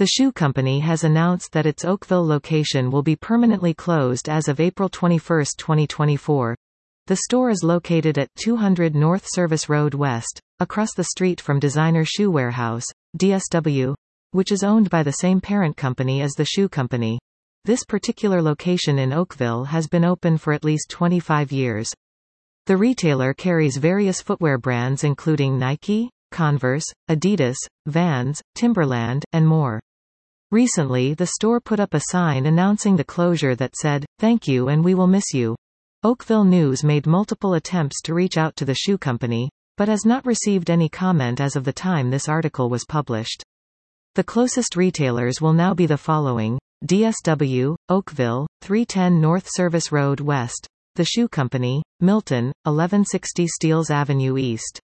The shoe company has announced that its Oakville location will be permanently closed as of April 21, 2024. The store is located at 200 North Service Road West, across the street from Designer Shoe Warehouse, DSW, which is owned by the same parent company as the shoe company. This particular location in Oakville has been open for at least 25 years. The retailer carries various footwear brands including Nike, Converse, Adidas, Vans, Timberland, and more. Recently, the store put up a sign announcing the closure that said, "Thank you and we will miss you." Oakville News made multiple attempts to reach out to the shoe company, but has not received any comment as of the time this article was published. The closest retailers will now be the following: DSW, Oakville, 310 North Service Road West. The Shoe Company, Milton, 1160 Steeles Avenue East.